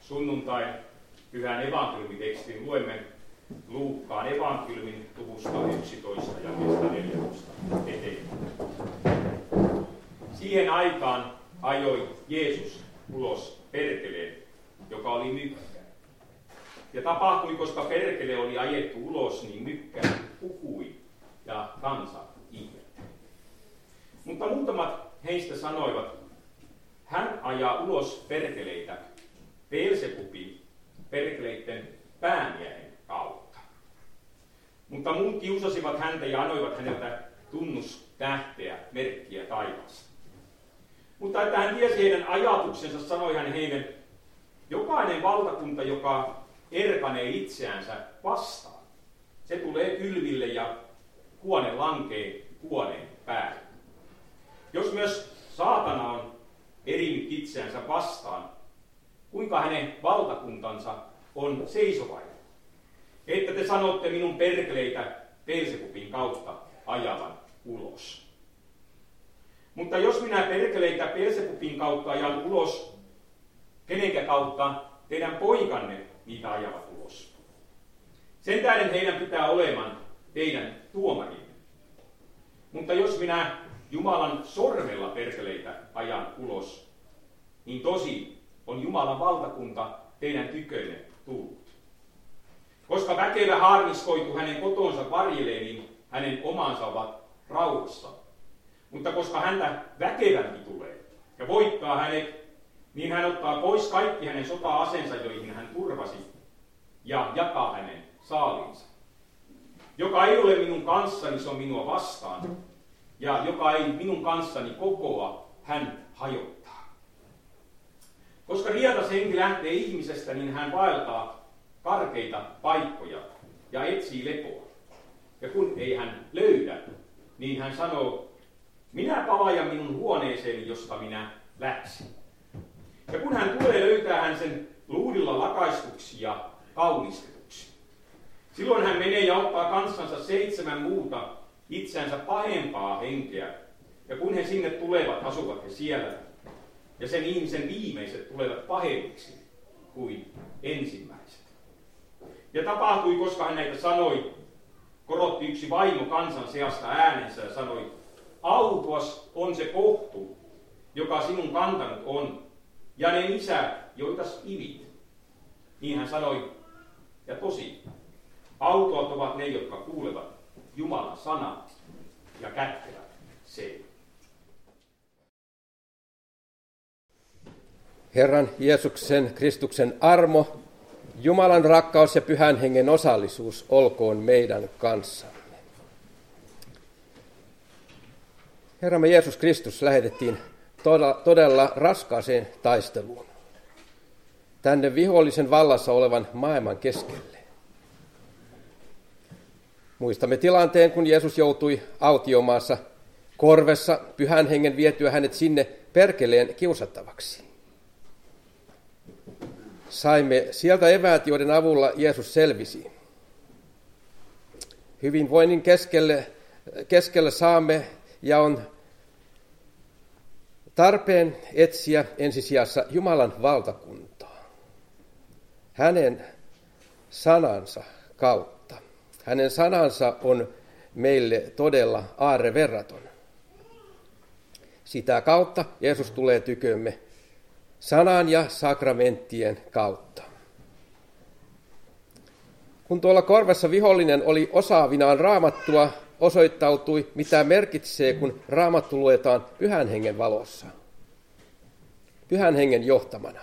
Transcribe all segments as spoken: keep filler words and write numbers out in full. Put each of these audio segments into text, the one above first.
sunnuntain pyhän evankeliumitekstin luemme Luukkaan evankeliumin luvusta yksitoista ja neljätoista eteenpäin. Siihen aikaan ajoi Jeesus ulos perkeleen, joka oli mykkä. Ja tapahtui, koska perkele oli ajettu ulos, niin mykkä puhui ja kansa ihmetteli. Mutta muutamat heistä sanoivat, hän ajaa ulos perkeleitä Beelzebubin, perkeleiden päämiehen kautta. Mutta muut kiusasivat häntä ja anoivat häneltä tunnustähteä, merkkiä taivaasta. Mutta että hän tiesi heidän ajatuksensa, sanoi hän heille, jokainen valtakunta, joka erkanee itseänsä vastaan, se tulee kylville ja huone lankee huoneen päälle. Jos myös saatana on erinyt itseänsä vastaan, kuinka hänen valtakuntansa on seisovainen? Että te sanotte minun perkeleitä Beelzebubin kautta ajavan ulos. Mutta jos minä perkeleitä Beelzebubin kautta ajan ulos, kenenkä kautta teidän poikanne niitä ajavat ulos? Sen tähden heidän pitää olemaan teidän tuomarinne. Mutta jos minä Jumalan sormella perkeleitä ajan ulos, niin tosi on Jumalan valtakunta teidän tykönne tullut. Koska väkevä harmiskoitu hänen kotonsa varjelee, niin hänen omansa ovat rauhassa. Mutta koska häntä väkevämpi tulee ja voittaa hänet, niin hän ottaa pois kaikki hänen sota-asensa, joihin hän turvasi, ja jakaa hänen saaliinsa. Joka ei ole minun kanssani, se on minua vastaan, ja joka ei minun kanssani kokoa, hän hajottaa. Koska rietas henki lähtee ihmisestä, niin hän vaeltaa karkeita paikkoja ja etsii lepoa. Ja kun ei hän löydä, niin hän sanoo, minä palaajan minun huoneeseeni, josta minä läksin. Ja kun hän tulee, löytää hän sen luudilla lakaistuksi ja kaunistetuksi. Silloin hän menee ja ottaa kanssansa seitsemän muuta itseänsä pahempaa henkeä. Ja kun he sinne tulevat, asuvat he siellä. Ja sen ihmisen viimeiset tulevat pahemmiksi kuin ensimmäiset. Ja tapahtui, koska hän näitä sanoi, korotti yksi vaimo kansan seasta äänensä ja sanoi, autuas on se kohtu, joka sinun kantanut on, ja ne isät, joita ivit. Niin hän sanoi, ja tosi, autuat ovat ne, jotka kuulevat Jumalan sanaa ja kätkevät sen. Herran Jeesuksen Kristuksen armo, Jumalan rakkaus ja Pyhän Hengen osallisuus olkoon meidän kanssamme. Herramme Jeesus Kristus lähetettiin todella, todella raskaaseen taisteluun, tänne vihollisen vallassa olevan maailman keskelle. Muistamme tilanteen, kun Jeesus joutui autiomaassa korvessa Pyhän Hengen vietyä hänet sinne perkeleen kiusattavaksi. Saimme sieltä eväät, joiden avulla Jeesus selvisi. Hyvinvoinnin keskelle, keskellä saamme ja on tarpeen etsiä ensisijassa Jumalan valtakuntaa. Hänen sanansa kautta. Hänen sanansa on meille todella aarreverraton. Sitä kautta Jeesus tulee tykömme sanan ja sakramenttien kautta. Kun tuolla korvessa vihollinen oli osaavinaan raamattua, osoittautui, mitä merkitsee, kun raamattu luetaan Pyhän Hengen valossa. Pyhän Hengen johtamana.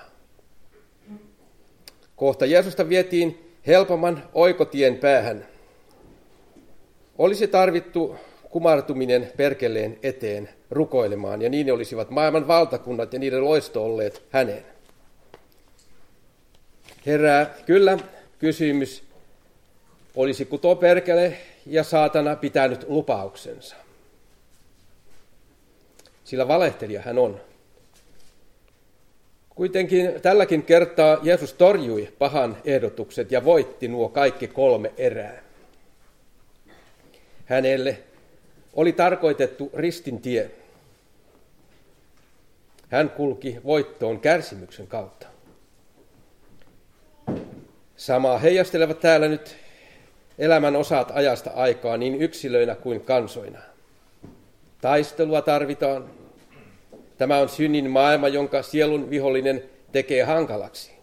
Kohta Jeesusta vietiin helpomman oikotien päähän. Olisi tarvittu kumartuminen perkeleen eteen rukoilemaan, ja niin olisivat maailman valtakunnat ja niiden loisto olleet häneen. Herää kyllä kysymys, olisiko tuo perkele ja saatana pitänyt lupauksensa? Sillä valehtelija hän on. Kuitenkin tälläkin kertaa Jeesus torjui pahan ehdotukset ja voitti nuo kaikki kolme erää. Hänelle oli tarkoitettu ristin tie. Hän kulki voittoon kärsimyksen kautta. Samaa heijastelevat täällä nyt elämän osat ajasta aikaa niin yksilöinä kuin kansoina. Taistelua tarvitaan. Tämä on synnin maailma, jonka sielun vihollinen tekee hankalaksi.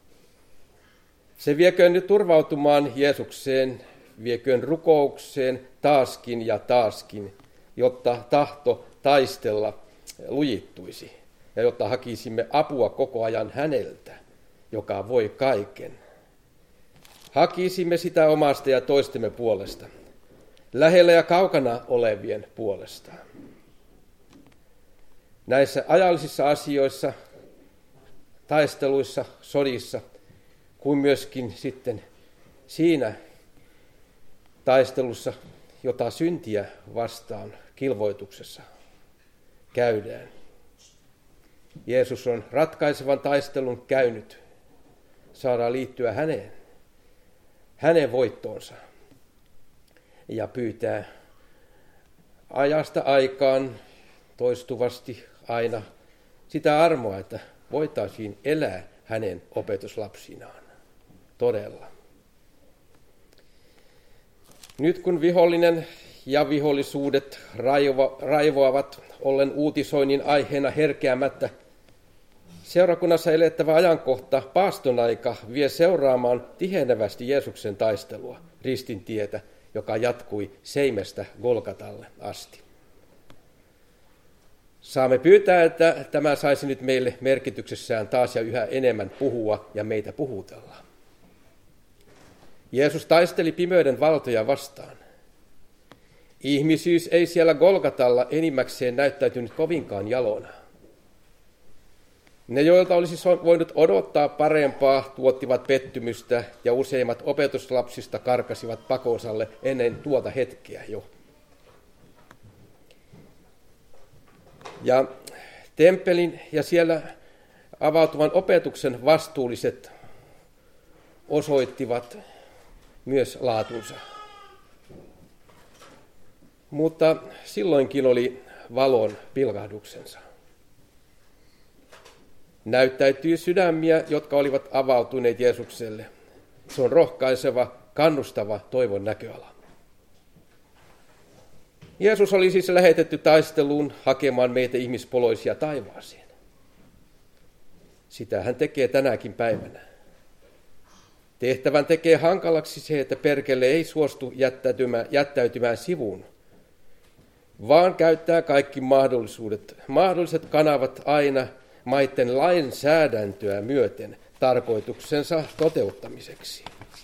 Se vieköön nyt turvautumaan Jeesukseen, vieköön rukoukseen taaskin ja taaskin, jotta tahto taistella lujittuisi ja jotta hakisimme apua koko ajan häneltä, joka voi kaiken. Hakisimme sitä omasta ja toistemme puolesta, lähellä ja kaukana olevien puolesta. Näissä ajallisissa asioissa, taisteluissa, sodissa, kuin myöskin sitten siinä taistelussa, jota syntiä vastaan kilvoituksessa käydään. Jeesus on ratkaisevan taistelun käynyt. Saadaan liittyä häneen, hänen voittoonsa ja pyytää ajasta aikaan toistuvasti aina sitä armoa, että voitaisiin elää hänen opetuslapsinaan. Todella. Nyt kun vihollinen ja vihollisuudet raivo, raivoavat ollen uutisoinnin aiheena herkeämättä, seurakunnassa elettävä ajankohta, paaston aika, vie seuraamaan tihenevästi Jeesuksen taistelua, ristin tietä, joka jatkui Seimestä Golgatalle asti. Saamme pyytää, että tämä saisi nyt meille merkityksessään taas ja yhä enemmän puhua ja meitä puhutella. Jeesus taisteli pimeyden valtoja vastaan. Ihmisyys ei siellä Golgatalla enimmäkseen näyttäytynyt kovinkaan jalona. Ne, joilta olisi voinut odottaa parempaa, tuottivat pettymystä ja useimmat opetuslapsista karkasivat pakosalle ennen tuota hetkeä jo. Ja temppelin ja siellä avautuvan opetuksen vastuulliset osoittivat myös laatunsa. Mutta silloinkin oli valon pilkahduksensa. Näyttäytyy sydämiä, jotka olivat avautuneet Jeesukselle. Se on rohkaiseva, kannustava toivon näköala. Jeesus oli siis lähetetty taisteluun hakemaan meitä ihmispoloisia taivaaseen. Sitä hän tekee tänäkin päivänä. Tehtävän tekee hankalaksi se, että perkele ei suostu jättäytymään, jättäytymään sivuun, vaan käyttää kaikki mahdollisuudet, mahdolliset kanavat aina maiden lainsäädäntöä myöten tarkoituksensa toteuttamiseksi.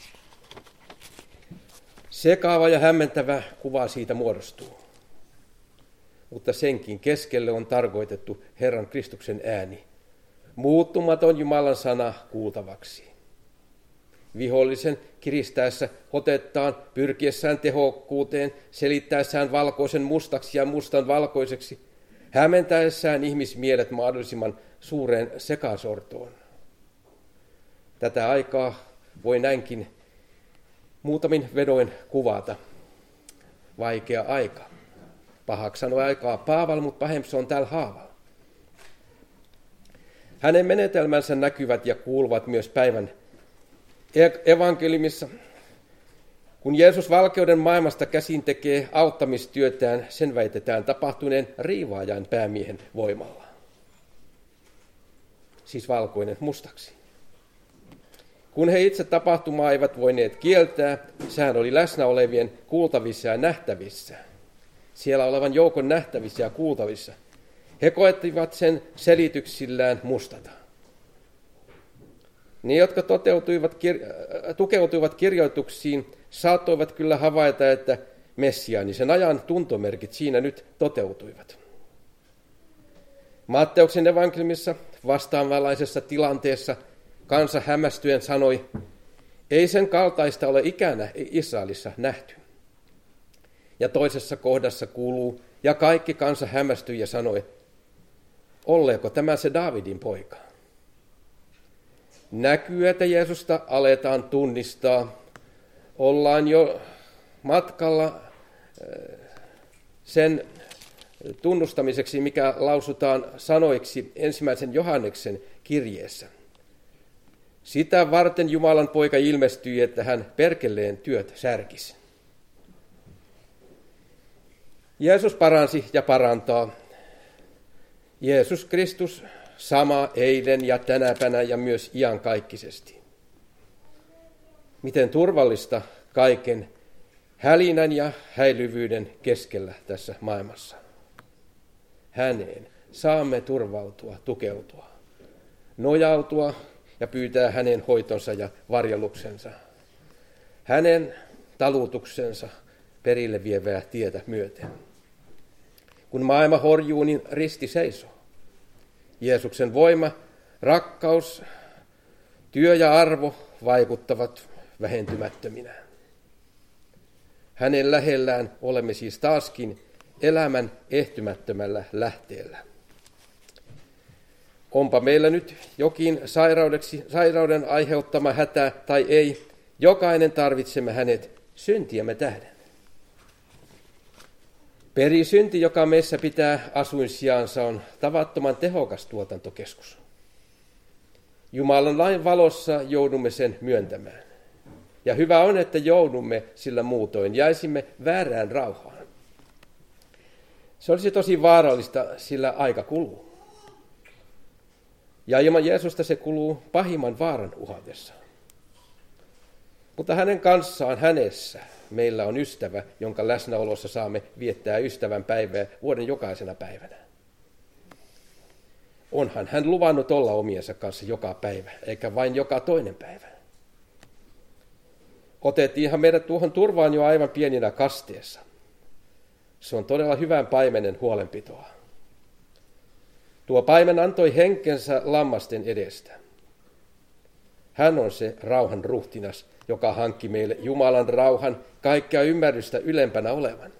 Sekaava ja hämmentävä kuva siitä muodostuu. Mutta senkin keskelle on tarkoitettu Herran Kristuksen ääni, muuttumaton Jumalan sana kuultavaksi. Vihollisen kiristäessä otettaan, pyrkiessään tehokkuuteen, selittäessään valkoisen mustaksi ja mustan valkoiseksi, hämmentäessään ihmismielet mahdollisimman suureen sekasortoon. Tätä aikaa voi näinkin muutamin vedoin kuvata. Vaikea aika. Pahaksi sanoi aikaa Paaval, mutta pahempi se on täällä haavalla. Hänen menetelmänsä näkyvät ja kuuluvat myös päivän evankeliumissa. Kun Jeesus valkeuden maailmasta käsin tekee auttamistyötään, sen väitetään tapahtuneen riivaajan päämiehen voimalla. Siis valkoinen mustaksi. Kun he itse tapahtumaa eivät voineet kieltää, sehän oli läsnä olevien kuultavissa ja nähtävissä. Siellä olevan joukon nähtävissä ja kuultavissa. He koettivat sen selityksillään mustata. Ne, jotka toteutuivat, tukeutuivat kirjoituksiin, saattoivat kyllä havaita, että messiaanisen ajan tuntomerkit siinä nyt toteutuivat. Matteuksen evankeliumissa vastaavanlaisessa tilanteessa kansa hämmästyen sanoi, ei sen kaltaista ole ikänä Israelissa nähty. Ja toisessa kohdassa kuuluu, ja kaikki kansa hämmästyi ja sanoi, olleeko tämä se Daavidin poika? Näkyy, että Jeesusta aletaan tunnistaa. Ollaan jo matkalla sen tunnustamiseksi, mikä lausutaan sanoiksi ensimmäisen Johanneksen kirjeessä. Sitä varten Jumalan poika ilmestyi, että hän perkeleen työt särkisi. Jeesus paransi ja parantaa. Jeesus Kristus sama eilen ja tänäpänä ja myös iankaikkisesti. Miten turvallista kaiken hälinän ja häilyvyyden keskellä tässä maailmassa. Häneen saamme turvautua, tukeutua, nojautua ja pyytää hänen hoitonsa ja varjeluksensa. Hänen talutuksensa perille vievää tietä myöten. Kun maailma horjuu, niin risti seisoo. Jeesuksen voima, rakkaus, työ ja arvo vaikuttavat vähentymättöminä. Hänen lähellään olemme siis taaskin elämän ehtymättömällä lähteellä. Onpa meillä nyt jokin sairaudeksi, sairauden aiheuttama hätä tai ei, jokainen tarvitsemme hänet syntiemme tähden. Perisynti, joka meissä pitää asuinsijaansa, on tavattoman tehokas tuotantokeskus. Jumalan lain valossa joudumme sen myöntämään. Ja hyvä on, että joudumme, sillä muutoin jäisimme väärään rauhaan. Se olisi tosi vaarallista, sillä aika kuluu. Ja ilman Jeesusta se kuluu pahimman vaaran uhatessa. Mutta hänen kanssaan, hänessä, meillä on ystävä, jonka läsnäolossa saamme viettää ystävän päivää vuoden jokaisena päivänä. Onhan hän luvannut olla omiensa kanssa joka päivä, eikä vain joka toinen päivä. Otettiinhan meidät tuohon turvaan jo aivan pieninä kasteessa. Se on todella hyvän paimenen huolenpitoa. Tuo paimen antoi henkensä lammasten edestä. Hän on se rauhan ruhtinas, joka hankki meille Jumalan rauhan kaikkea ymmärrystä ylempänä olevan.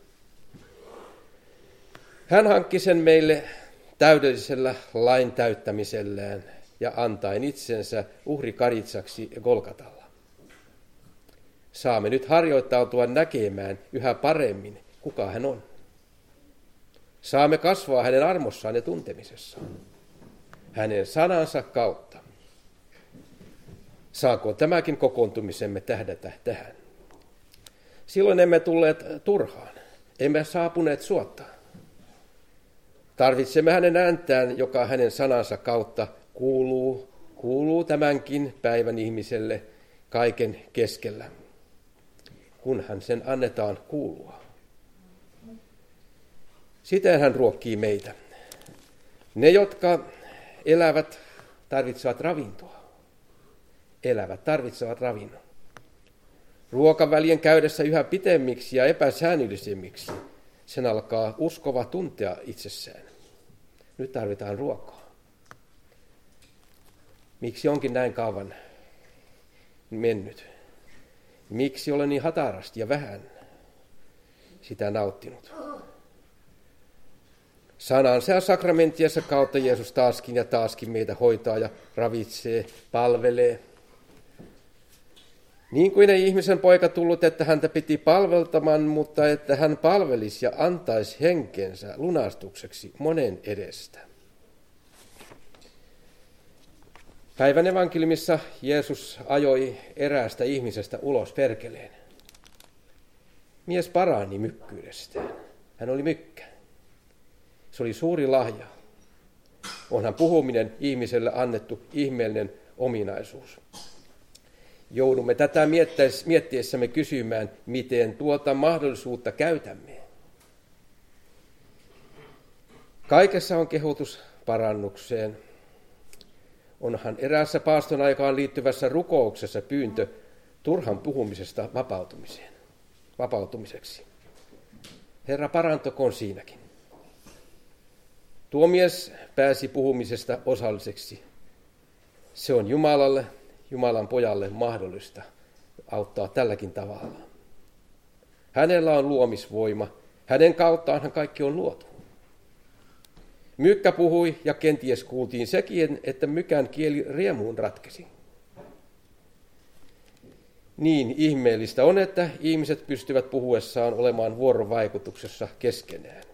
Hän hankki sen meille täydellisellä lain täyttämisellään ja antaen itsensä uhrikaritsaksi Golgatalla. Saamme nyt harjoittautua näkemään yhä paremmin, kuka hän on. Saamme kasvaa hänen armossaan ja tuntemisessaan, hänen sanansa kautta. Saako tämäkin kokoontumisemme tähdätä tähän? Silloin emme tulleet turhaan, emme saapuneet suottaa. Tarvitsemme hänen ääntään, joka hänen sanansa kautta kuuluu, kuuluu tämänkin päivän ihmiselle kaiken keskellä, kunhan sen annetaan kuulua. Siten hän ruokkii meitä. Ne, jotka elävät, tarvitsevat ravintoa. Elävät tarvitsevat ravinnon. Ruokavälien käydessä yhä pitemmiksi ja epäsäännöllisemmiksi sen alkaa uskova tuntea itsessään. Nyt tarvitaan ruokaa. Miksi onkin näin kauan mennyt? Miksi olen niin hatarasti ja vähän sitä nauttinut? Sanansa ja sakramenttiensa kautta Jeesus taaskin ja taaskin meitä hoitaa ja ravitsee, palvelee. Niin kuin ei ihmisen poika tullut, että häntä piti palveltaman, mutta että hän palvelisi ja antaisi henkensä lunastukseksi monen edestä. Päivän evankeliumissa Jeesus ajoi eräästä ihmisestä ulos perkeleen. Mies parani mykkyydestään. Hän oli mykkä. Se oli suuri lahja. Onhan puhuminen ihmiselle annettu ihmeellinen ominaisuus. Joudumme tätä miettiessämme kysymään, miten tuota mahdollisuutta käytämme. Kaikessa on kehotus parannukseen. Onhan eräässä paaston aikaan liittyvässä rukouksessa pyyntö turhan puhumisesta vapautumiseen, vapautumiseksi. Herra, parantokoon siinäkin. Tuo mies pääsi puhumisesta osalliseksi. Se on Jumalalle, Jumalan pojalle mahdollista auttaa tälläkin tavalla. Hänellä on luomisvoima. Hänen kauttaanhan kaikki on luotu. Mykkä puhui ja kenties kuultiin sekin, että mykän kieli riemuun ratkesi. Niin ihmeellistä on, että ihmiset pystyvät puhuessaan olemaan vuorovaikutuksessa keskenään.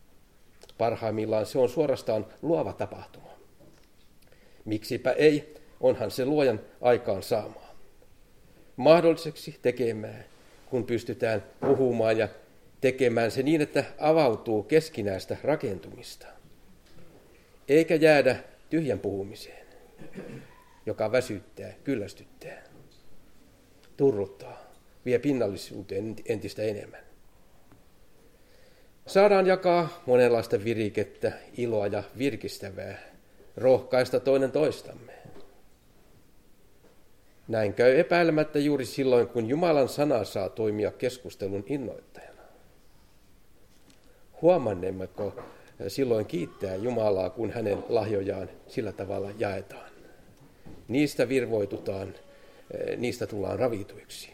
Parhaimmillaan se on suorastaan luova tapahtuma. Miksipä ei onhan se luojan aikaan saamaa. Mahdolliseksi tekemään, kun pystytään puhumaan ja tekemään se niin, että avautuu keskinäistä rakentumista. Eikä jäädä tyhjän puhumiseen, joka väsyttää, kyllästyttää, turruttaa, vie pinnallisuuteen entistä enemmän. Saadaan jakaa monenlaista virikettä, iloa ja virkistävää, rohkaista toinen toistamme. Näin käy epäilemättä juuri silloin, kun Jumalan sana saa toimia keskustelun innoittajana. Huomanneemmeko silloin kiittää Jumalaa, kun hänen lahjojaan sillä tavalla jaetaan? Niistä virvoitutaan, niistä tullaan ravituiksi.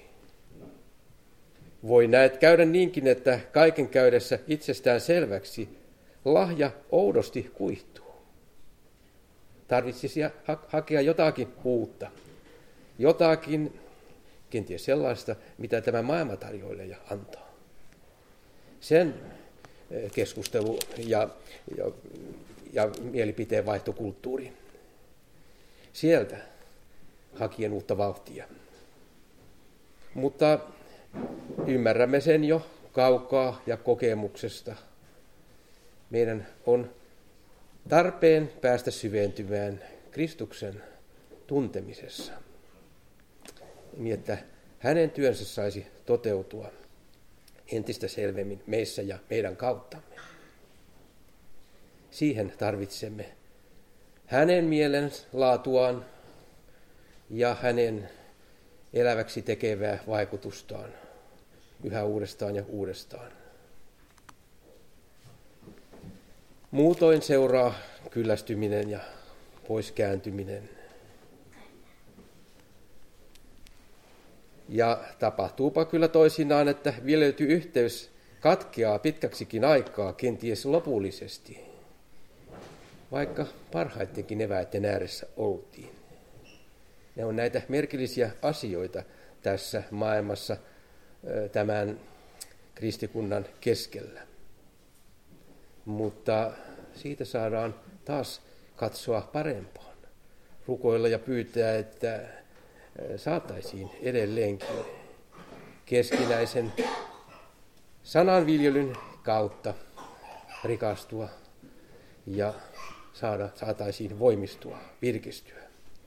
Voi näet käydä niinkin, että kaiken käydessä itsestään selväksi lahja oudosti kuihtuu. Tarvitsisi ha- hakea jotakin uutta, jotakin kenties sellaista, mitä tämä maailma tarjoilee ja antaa. Sen keskustelu ja, ja, ja mielipiteen vaihtokulttuuri. Sieltä hakien uutta vauhtia. Mutta ymmärrämme sen jo kaukaa ja kokemuksesta. Meidän on tarpeen päästä syventymään Kristuksen tuntemisessa, niin että hänen työnsä saisi toteutua entistä selvemmin meissä ja meidän kauttamme. Siihen tarvitsemme hänen mielen laatuaan ja hänen eläväksi tekevää vaikutustaan yhä uudestaan ja uudestaan. Muutoin seuraa kyllästyminen ja poiskääntyminen. Ja tapahtuupa kyllä toisinaan, että viljelyty yhteys katkeaa pitkäksikin aikaa, kenties lopullisesti, vaikka parhaittenkin eväiden ääressä oltiin. Ne on näitä merkillisiä asioita tässä maailmassa tämän kristikunnan keskellä. Mutta siitä saadaan taas katsoa parempaan, rukoilla ja pyytää, että saataisiin edelleenkin keskinäisen sananviljelyn kautta rikastua ja saada, saataisiin voimistua, virkistyä.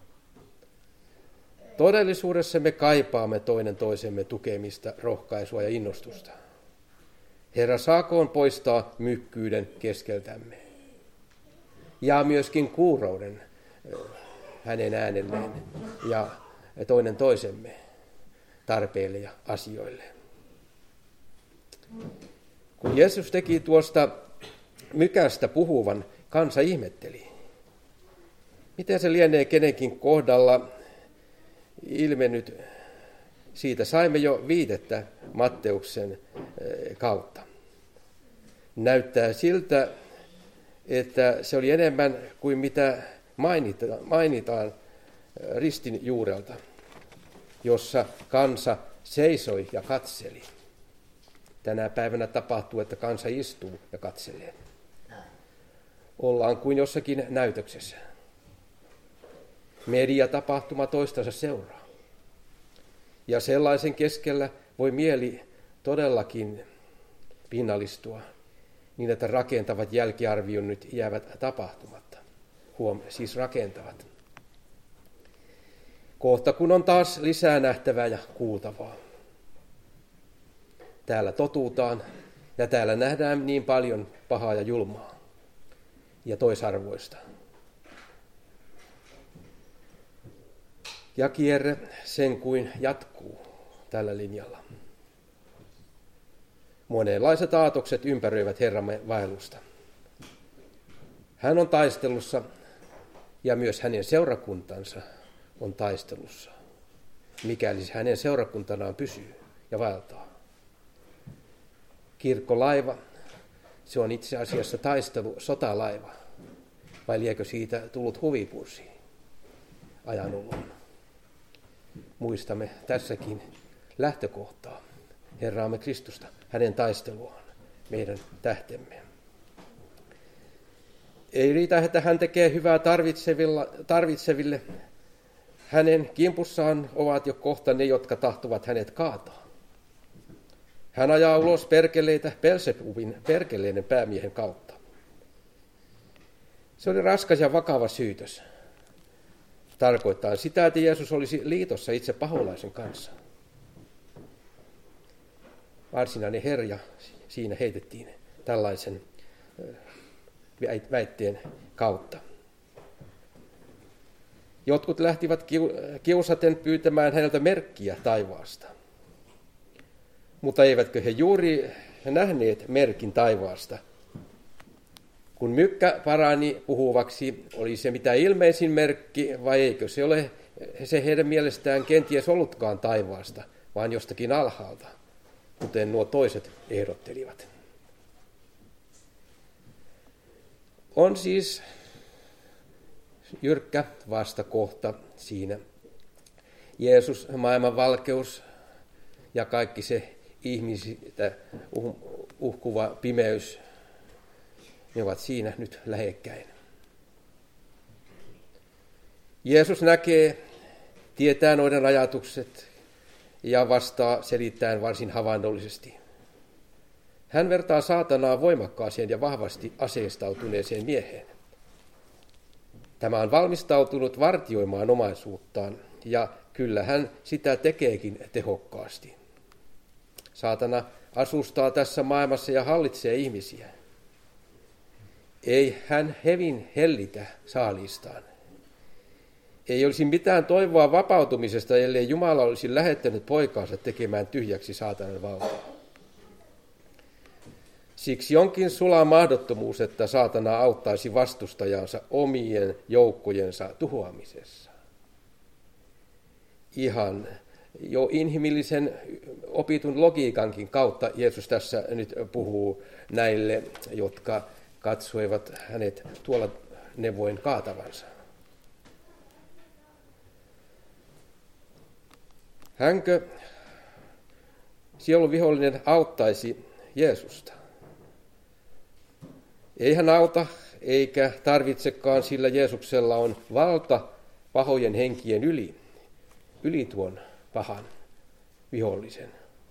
Todellisuudessa me kaipaamme toinen toisemme tukemista, rohkaisua ja innostusta. Herra saakoon poistaa mykkyyden keskeltämme ja myöskin kuurouden hänen äänelleen ja toinen toisemme tarpeille ja asioille. Kun Jeesus teki tuosta mykästä puhuvan, kansa ihmetteli. Miten se lienee kenenkin kohdalla ilmennyt? Siitä saimme jo viitettä Matteuksen kautta. Näyttää siltä, että se oli enemmän kuin mitä mainitaan, mainitaan ristin juurelta, jossa kansa seisoi ja katseli. Tänä päivänä tapahtuu, että kansa istuu ja katselee. Ollaan kuin jossakin näytöksessä. Mediatapahtuma toistansa seuraa. Ja sellaisen keskellä voi mieli todellakin pinnallistua, niin että rakentavat jälkiarvioinnit jäävät tapahtumatta. Huom, siis rakentavat. Kohta kun on taas lisää nähtävää ja kuultavaa. Täällä totuutaan ja täällä nähdään niin paljon pahaa ja julmaa ja toisarvoista. Ja kierre sen kuin jatkuu tällä linjalla. Monenlaiset aatokset ympäröivät Herramme vaellusta. Hän on taistelussa ja myös hänen seurakuntansa on taistelussa, mikäli hänen seurakuntanaan pysyy ja vaeltaa. Kirkkolaiva, se on itse asiassa taistelu, sotalaiva, vai liekö siitä tullut huvipurssi ajan oloon? Muistamme tässäkin lähtökohtaa, Herraamme Kristusta, hänen taisteluaan, meidän tähtemme. Ei riitä, että hän tekee hyvää tarvitseville, hänen kimpussaan ovat jo kohta ne, jotka tahtovat hänet kaataa. Hän ajaa ulos perkeleitä Beelzebubin perkeleiden päämiehen kautta. Se oli raskas ja vakava syytös. Tarkoittaa sitä, että Jeesus olisi liitossa itse paholaisen kanssa. Varsinainen herja siinä heitettiin tällaisen väitteen kautta. Jotkut lähtivät kiusaten pyytämään häneltä merkkiä taivaasta. Mutta eivätkö he juuri nähneet merkin taivaasta? Kun mykkä parani puhuvaksi, oli se mitä ilmeisin merkki, vai eikö se ole se heidän mielestään kenties ollutkaan taivaasta, vaan jostakin alhaalta, kuten nuo toiset ehdottelivat. On siis jyrkkä vastakohta siinä. Jeesus, maailman valkeus ja kaikki se ihmisistä uhkuva pimeys, ne ovat siinä nyt lähekkäin. Jeesus näkee, tietää noiden ajatukset ja vastaa selittäen varsin havainnollisesti. Hän vertaa saatanaa voimakkaaseen ja vahvasti aseistautuneeseen mieheen. Tämä on valmistautunut vartioimaan omaisuuttaan, ja kyllä hän sitä tekeekin tehokkaasti. Saatana asustaa tässä maailmassa ja hallitsee ihmisiä. Ei hän hevin hellitä saalistaan. Ei olisi mitään toivoa vapautumisesta, ellei Jumala olisi lähettänyt poikaansa tekemään tyhjäksi saatanan valtaa. Siksi onkin sula mahdottomuus, että saatana auttaisi vastustajansa omien joukkojensa tuhoamisessa. Ihan jo inhimillisen opitun logiikankin kautta Jeesus tässä nyt puhuu näille, jotka katsoivat hänet tuolla neuvoin kaatavansa. Hänkö sielun vihollinen auttaisi Jeesusta? Ei hän auta, eikä tarvitsekaan, sillä Jeesuksella on valta pahojen henkien yli, yli tuon pahan vihollisen.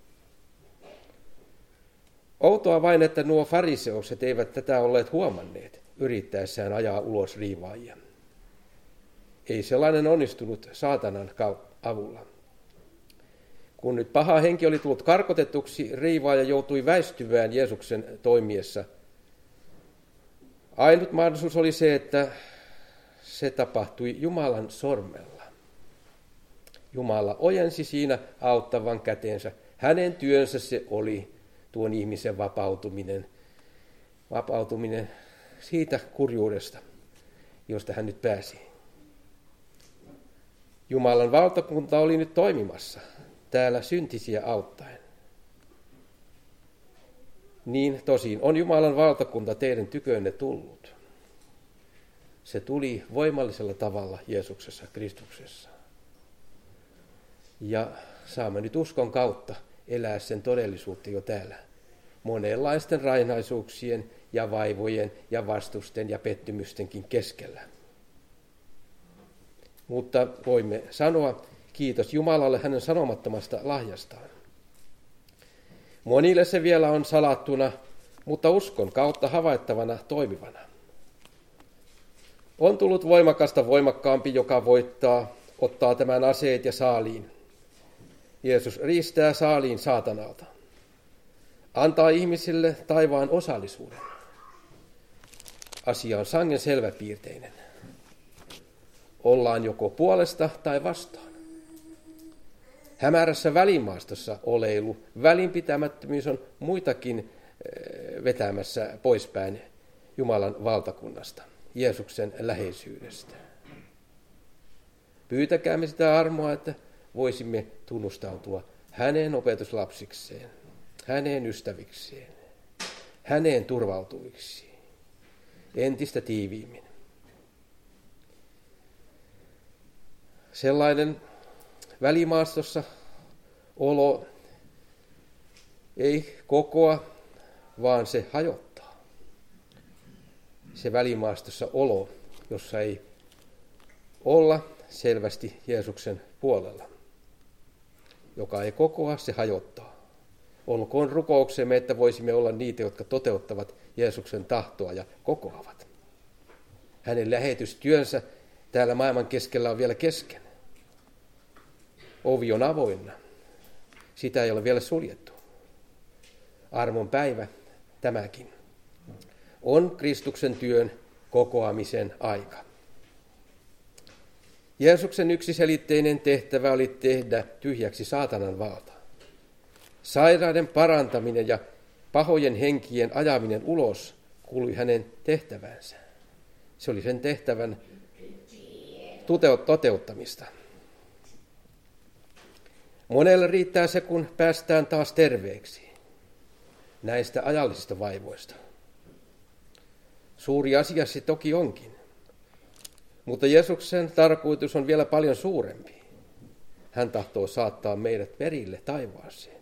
Outoa vain, että nuo fariseukset eivät tätä olleet huomanneet yrittäessään ajaa ulos riivaajia. Ei sellainen onnistunut saatanan avulla. Kun nyt paha henki oli tullut karkotetuksi, riivaaja joutui väistyvään Jeesuksen toimiessa. Ainut mahdollisuus oli se, että se tapahtui Jumalan sormella. Jumala ojensi siinä auttavan käteensä. Hänen työnsä se oli tuon ihmisen vapautuminen, vapautuminen siitä kurjuudesta, josta hän nyt pääsi. Jumalan valtakunta oli nyt toimimassa täällä syntisiä auttaen. Niin tosin on Jumalan valtakunta teidän tykönne tullut. Se tuli voimallisella tavalla Jeesuksessa, Kristuksessa. Ja saamme nyt uskon kautta elää sen todellisuutta jo täällä. Monenlaisten rainaisuuksien ja vaivojen ja vastusten ja pettymystenkin keskellä. Mutta voimme sanoa kiitos Jumalalle hänen sanomattomasta lahjastaan. Monille se vielä on salattuna, mutta uskon kautta havaittavana toimivana. On tullut voimakasta voimakkaampi, joka voittaa, ottaa tämän aseet ja saaliin. Jeesus riistää saaliin saatanalta. Antaa ihmisille taivaan osallisuuden. Asia on sangen selväpiirteinen. Ollaan joko puolesta tai vastaan. Hämärässä välimaastossa oleilu, välinpitämättömyys on muitakin vetämässä poispäin Jumalan valtakunnasta, Jeesuksen läheisyydestä. Pyytäkäämme sitä armoa, että voisimme tunnustautua hänen opetuslapsikseen, hänen ystävikseen, häneen turvautuviksi entistä tiiviimmin. Sellainen välimaastossa olo ei kokoa, vaan se hajottaa. Se välimaastossa olo, jossa ei olla selvästi Jeesuksen puolella. Joka ei kokoa, se hajottaa. Olkoon rukouksemme, että voisimme olla niitä, jotka toteuttavat Jeesuksen tahtoa ja kokoavat. Hänen lähetystyönsä täällä maailman keskellä on vielä kesken. Ovi on avoinna. Sitä ei ole vielä suljettu. Armon päivä tämäkin on Kristuksen työn kokoamisen aika. Jeesuksen yksiselitteinen tehtävä oli tehdä tyhjäksi saatanan valta. Sairaiden parantaminen ja pahojen henkien ajaminen ulos kuului hänen tehtävänsä. Se oli sen tehtävän toteuttamista. Monelle riittää se, kun päästään taas terveeksi näistä ajallisista vaivoista. Suuri asia se toki onkin, mutta Jeesuksen tarkoitus on vielä paljon suurempi. Hän tahtoo saattaa meidät perille taivaaseen.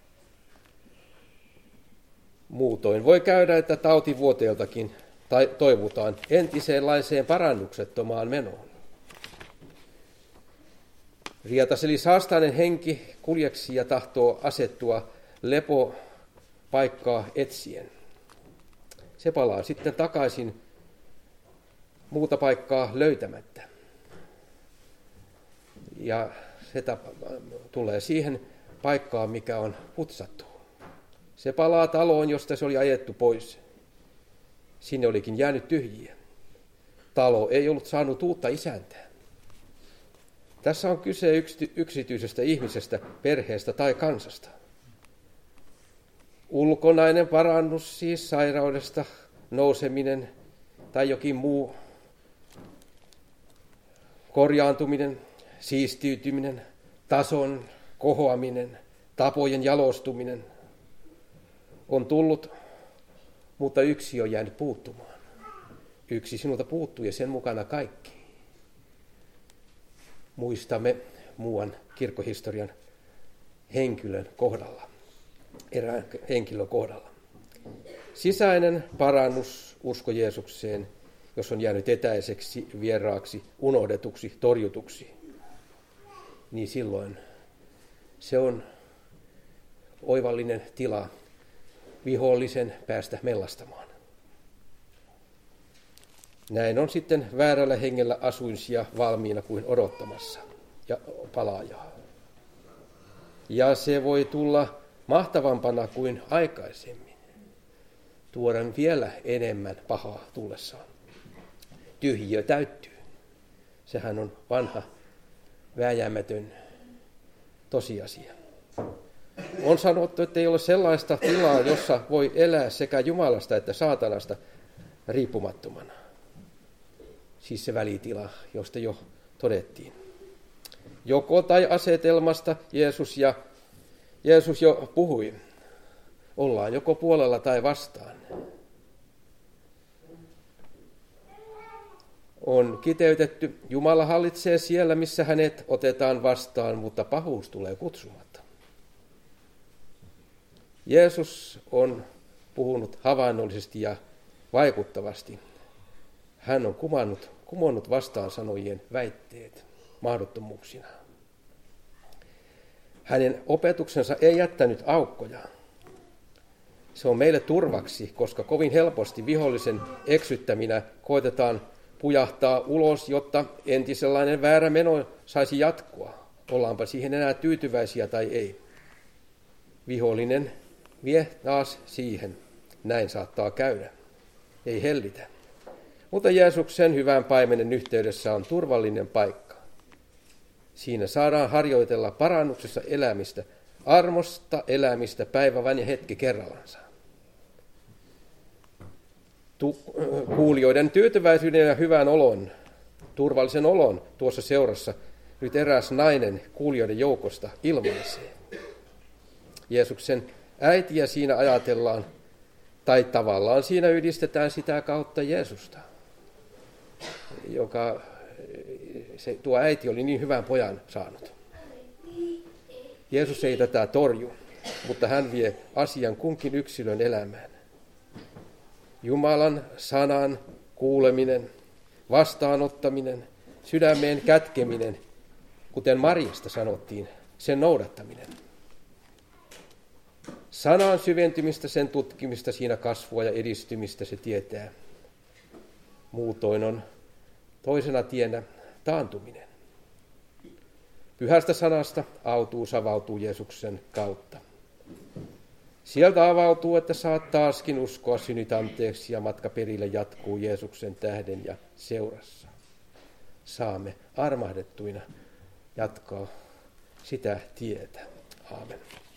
Muutoin voi käydä, että tautivuoteeltakin toivutaan entiseenlaiseen parannuksettomaan menoon. Rietas eli saastainen henki kuljeksi ja tahtoo asettua lepopaikkaa etsien. Se palaa sitten takaisin muuta paikkaa löytämättä. Ja se tulee siihen paikkaan, mikä on putsattu. Se palaa taloon, josta se oli ajettu pois. Sinne olikin jäänyt tyhjiä. Talo ei ollut saanut uutta isäntää. Tässä on kyse yksityisestä ihmisestä, perheestä tai kansasta. Ulkonainen parannus, siis sairaudesta nouseminen tai jokin muu korjaantuminen, siistiytyminen, tason kohoaminen, tapojen jalostuminen on tullut, mutta yksi on jäänyt puuttumaan. Yksi sinulta puuttuu ja sen mukana kaikki. Muistamme muuan kirkkohistorian henkilön kohdalla, erään henkilön kohdalla. Sisäinen parannus usko Jeesukseen, jos on jäänyt etäiseksi, vieraaksi, unohdetuksi, torjutuksi, niin silloin se on oivallinen tila vihollisen päästä mellastamaan. Näin on sitten väärällä hengellä asuinsia valmiina kuin odottamassa ja palaajaa. Ja se voi tulla mahtavampana kuin aikaisemmin, tuodan vielä enemmän pahaa tullessaan. Tyhjiö täyttyy. Sehän on vanha, vääjäämätön tosiasia. On sanottu, että ei ole sellaista tilaa, jossa voi elää sekä Jumalasta että saatanasta riippumattomana. Siis se välitila, josta jo todettiin. Joko tai asetelmasta Jeesus, ja, Jeesus jo puhui. Ollaan joko puolella tai vastaan. On kiteytetty, Jumala hallitsee siellä, missä hänet otetaan vastaan, mutta pahuus tulee kutsumatta. Jeesus on puhunut havainnollisesti ja vaikuttavasti. Hän on kumannut, kumonnut vastaansanojien väitteet mahdottomuuksina. Hänen opetuksensa ei jättänyt aukkoja. Se on meille turvaksi, koska kovin helposti vihollisen eksyttäminä koitetaan pujahtaa ulos, jotta entisenlainen väärä meno saisi jatkua. Ollaanpa siihen enää tyytyväisiä tai ei. Vihollinen vie taas siihen. Näin saattaa käydä. Ei hellitä. Mutta Jeesuksen hyvän paimenen yhteydessä on turvallinen paikka. Siinä saadaan harjoitella parannuksessa elämistä, armosta elämistä päivävän ja hetki kerrallansa. Tu- kuulijoiden tyytyväisyyden ja hyvän olon, turvallisen olon tuossa seurassa nyt eräs nainen kuulijoiden joukosta ilmaisee. Jeesuksen äitiä siinä ajatellaan, tai tavallaan siinä yhdistetään sitä kautta Jeesusta, joka se, tuo äiti oli niin hyvän pojan saanut. Jeesus ei tätä torju, mutta hän vie asian kunkin yksilön elämään. Jumalan sanan kuuleminen, vastaanottaminen, sydämeen kätkeminen, kuten Mariasta sanottiin, sen noudattaminen. Sanan syventymistä, sen tutkimista, siinä kasvua ja edistymistä se tietää. Muutoin on toisena tienä taantuminen. Pyhästä sanasta autuus avautuu Jeesuksen kautta. Sieltä avautuu, että saat taaskin uskoa, synnyt anteeksi ja matka perille jatkuu Jeesuksen tähden ja seurassa. Saamme armahdettuina jatkaa sitä tietä. Aamen.